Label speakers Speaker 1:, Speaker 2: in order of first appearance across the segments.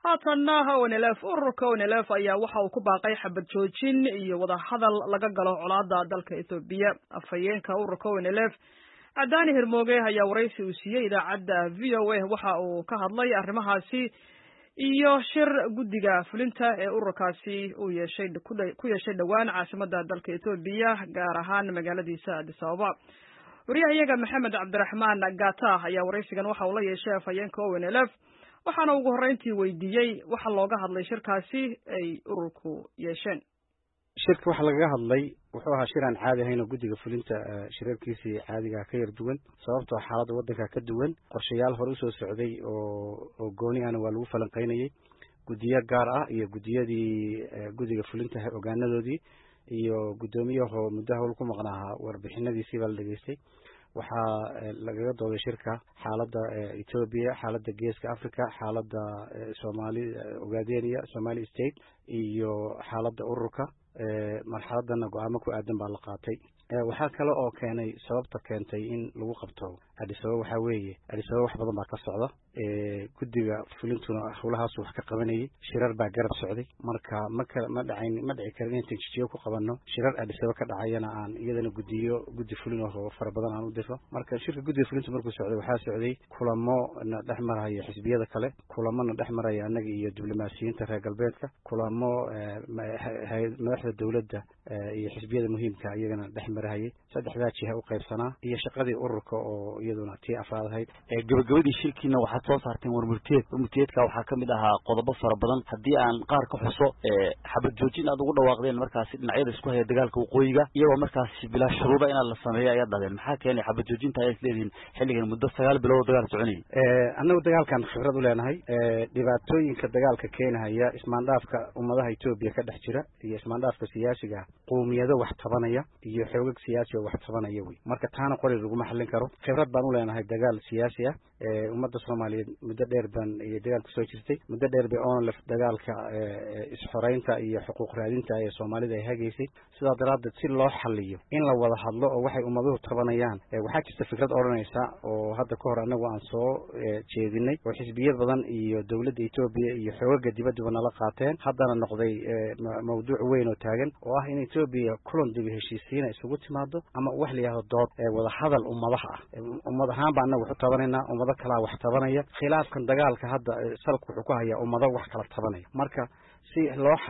Speaker 1: haatanna ONLF ururka ONLF ayaa waxa uu ku baaqay xabad joojin iyo wada hadal laga galo colaadda dalka Itoobiya. Afhayeenka ururka ONLF Adani Hirmooge ayaa waraysi uu siiyay idaacadda VOA waxa uu ka hadlay arrimahaasi iyo shir guddiga fulinta ee ururkaasi uu ku yeeshay dhawaan caasimadda dalka Itoobiya gaar ahaan magaaladiisa Addis Ababa. wariyahayaga Maxamed Cabdiraxmaan Gata ayaa waraysigan waxa uu la yeeshay afhayeenka ONLF waxaana ugu horreyntii weydiiyey waxa looga hadlay shirkaasi ay ururku yeesheen.
Speaker 2: shirka waxa laga hadlay wuxuu ahaa shir aan caadi ahayn oo guddiga fulinta shirarkiisii caadiga ka yar duwan sababtoo xaaladda waddanka ka duwan qorshayaal hore usoo socday oo gooni ahna waa lagu falanqaynayay guddiyo gaar ah iyo guddiga fulinta ogaanadoodii iyo guddoomiyaha muddo hawl ku maqnaaha warbixinadiisii baa la dhageystay waxaa lagaga dooday shirka xaaladda Ethiopia xaaladda geeska Africa xaaladda Ogaadeniya Somali State iyo xaaladda ururka marxaladana go'aamo ku aadan baa la qaatay waxaa kale oo keenay sababta keentay in lagu qabto Addis Ababa waxa weeye Addis Ababa wax badan baa ka socda guddiga fulintuna howlahaas wax ka qabanayay shirar baa garab socday marka ma dhici karin in tijiyo ku qabanno shirar Addis Ababa ka dhacayana aan iyadana guddi fulin oo fara badan aan u diro marka shirka guddiga fulinta markuu socday waxaa socday kulamo na dhexmaraya xisbiyada kale kulamana dhexmaraya annaga iyo diblomaasiyiinta reer galbeedka kulamo madaxda dawladda iyo xisbiyada muhiimka iyagana dhexmarayay saddexdaa jiha u qaybsanaa iyo shaqadii ururka oo iyaduna tii afraad ahayd
Speaker 3: gabagabadii shirkiina waxaad soo saarteen warmurtiyeedka waxaa ka mid ahaa qodobo fara badan haddii aan qaar ka xuso xabad joojin aad ugu dhawaaqdeen markaasi dhinacyada isku haya dagaalka waqooyiga iyagoo markaasi bilaa shuruuda inaad la sameeyo ayaad dhadeen maxaa keenay xabad joojinta ayaad isleedihiin xilligan muddo 9 bilood dagaal soconayay
Speaker 2: annagu dagaalkan khibrad u leenahay dhibaatooyinka dagaalka keenaya ismaandhaafka ummadaha Itoobiya ka dhex jira iyo ismaandhaafka siyaasiga qowmiyado wax tabanaya iyo xoogag siyaasi oo wax tabanaya way marka taana qori lagu maxallin karo khibrad baan u leenahay dagaal siyaasi ah ummadda Soomaaliyeed muddo dheer baan iyo dagaal ku soo jirtay muddo dheer bay ONLF dagaalka isxoreynta iyo xuquuq raadinta ee Soomaalida ay hageysay sidaa daraaddeed si loo xalliyo in la wada hadlo oo waxay ummaduhu tabanayaan waxaa jirta fikrad oranaysa oo hadda ka hor anagu aan soo jeedinay oo xisbiyad badan iyo dawladda Itoobiya iyo xoogagga dibadda nala qaateen haddana noqday mawduuc weyn oo taagan oo ah in Itoobiya kulan dib heshiisiin isugu timaado ama wax la yiraahdo dood wada hadal ummadaha ummad ahaan baan anagu tabanayna ummado kala wax tabanaya khilaafkan dagaalka hadda salku wuxuu ku hayaa ummado wax kala tabanaya marka si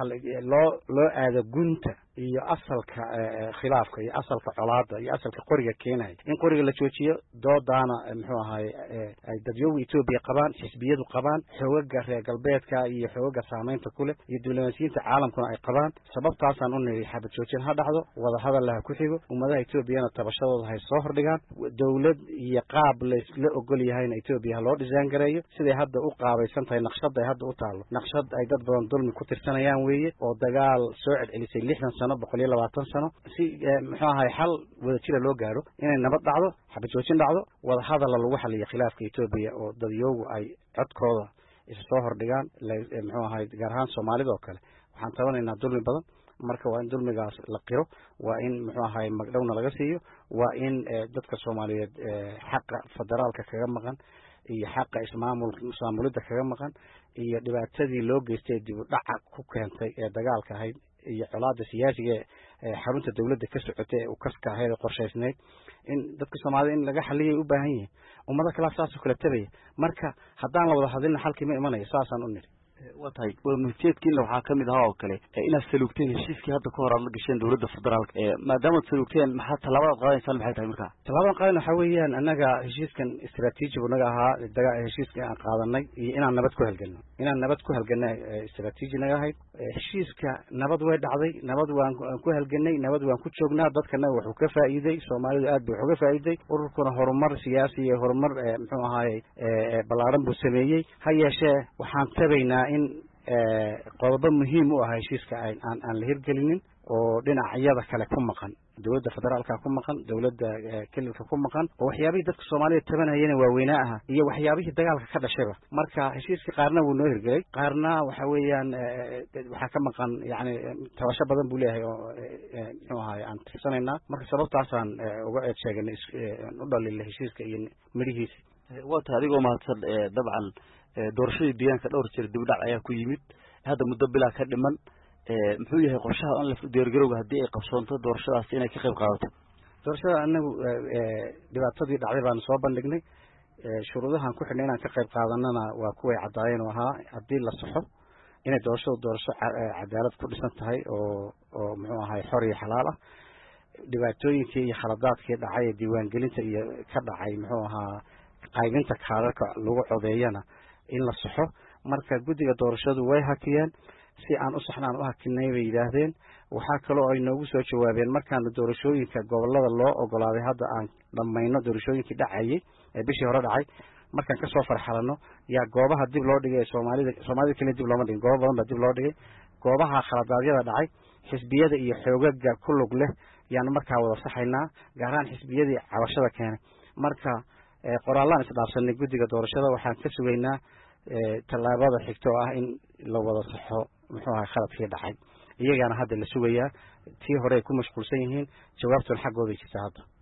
Speaker 2: loo aado gunta iyo asalka khilaafka iyo asalka colaadda iyo asalka qoriga keenay in qoriga la joojiyo doodana muxuu ahaay ay dadweynaha Itoobiya qabaan xisbiyadu qabaan xoogagga reer galbeedka iyo xoogagga saameynta kule iyo diblomaasiyiinta caalamkuna ay qabaan sababtaasaan u niri xabad joojin ha dhacdo wada hadal la ku xigo ummadaha Itoobiyana tabashadooda hay soo hordhigaan dawlad iyo qaab la ogol yahayna Itoobiya loo dhisaan gareeyo sidii hadda u qaabaysan tahay naqshad ay hadda u taalo naqshad ay dad badan dulmi ku tirsanayaan weeye oo dagaal soo celcelisay 60 sano 120 sano si muxuu ahaay xal wada jira loo gaaro inay nabad dhacdo xabad joojin dhacdo wada hadal lagu xalliyo khilaafka Itoobiya oo dadyogu ay codkooda isa soo hordhigaan muxuu ahaay gaar ahaan Soomaalida oo kale waxaan tabanaynaa dulmi badan marka waa in dulmigaas la qiro waa in muxuu ahaay magdhowna laga siiyo waa in dadka Soomaaliyeed xaqa federaalka kaga maqan iyo xaqa ismaamulida kaga maqan iyo dhibaatadii loo geystay dib u dhac ku keentay ee dagaalka ahayd iyo colaadda siyaasiga xarunta dawladda ka socotay oo kaska ahayd qorshaysneed in dadka Soomaalida in laga xaliyay u baahan yihiin ummada kala saas kala tabay marka haddaan la wada hadlin xalkii ma imanayo saasaan u niri
Speaker 3: watay warmurtiyeedkiina waxaa ka mid ahaa oo kale inaad saluugteen heshiiskii hadda ka hor aad la gasheen dawladda federaalka maadaama saluugteen maxaa talaabada qaadaysaan maxay tahay markaa
Speaker 2: talaabada qaadayna waxa weeyaan annaga heshiiskan istiraatiiji naga ahaa heshiiska aan qaadanay iyo inaan nabad ku halganno istiraatiiji naga ahayd heshiiska nabad way dhacday nabad waan ku halganay nabad waan ku joognaa dadkana wuxuu ka faa'iiday Soomaalidu aad buu uga faa'iiday ururkuna horumar siyaasi iyo horumar muxuu ahaay balaaran buu sameeyay ha yeeshee waxaan tabaynaa in qodobo muhiim u ah heshiiska aan la hirgelinin oo dhinacyada kale ku maqan dawladda federaalka ku maqan dawladda kelilka ku maqan oo waxyaabihii dadka Soomaaliyeed tabanayeen waaweynaa ah iyo waxyaabihii dagaalka ka dhashayba marka heshiiska qaarna wuu noo hirgelay qaarna waxa weeyaan waxa ka maqan yani tabasho badan buu leeyahay oo muxuu ahaay aan tirsanayna marka sababtaasaan uga sheegnay u dhalilay heshiiska iyo midhihiisa
Speaker 3: waa tahay adigoo mahadsan dabcan doorashadii deegaanka dhowr jeer dib u dhac ayaa ku yimid hadda muddo bilaa ka dhiman muxuu yahay qorshaha in la diyaargarowga haddii ay qabsoonto doorashadaasi inay ka qayb qaadato
Speaker 2: doorashada anagu dhibaatadii dhacday baanu soo bandhignay shuruudahan ku xidhnay inaan ka qayb qaadanana waa kuway caddaayeen oo ahaa haddii la saxo inay doorasho cadaalad ku dhisan tahay oo muxuu ahay xor iyo xalaal ah dhibaatooyinkii iyo khaladaadkii dhacay ee diiwaangelinta iyo ka dhacay muxuu ahaa qaybinta kaadadka lagu codeeyana in la saxo marka guddiga doorashadu way hakiyeen si aan u saxnaan u hakinay bay yidhaahdeen waxaa kaloo ay noogu soo jawaabeen markaanu doorashooyinka gobolada loo ogolaaday hadda aan dhammayno doorashooyinkii dhacayay ee bishii hore dhacay markaan kasoo farxalano yaa goobaha dib loo dhigay soomaalida keliya dib looma dhigin goobo badan baa dib loo dhigay goobaha khaladaadyada dhacay xisbiyada iyo xoogaga ku lug leh yaanu markaa wada saxaynaa gaar ahaan xisbiyadii cabashada keenay marka qoraallaan isdhaafsanay guddiga doorashada waxaan ka sugaynaa tallaabada xigto oo ah in la wada saxo muxuu ahay khaladkii dhacay iyagaana hadda la sugayaa tii hore ay ku mashquulsan yihiin jawaabtuna xaggooday jirta hadda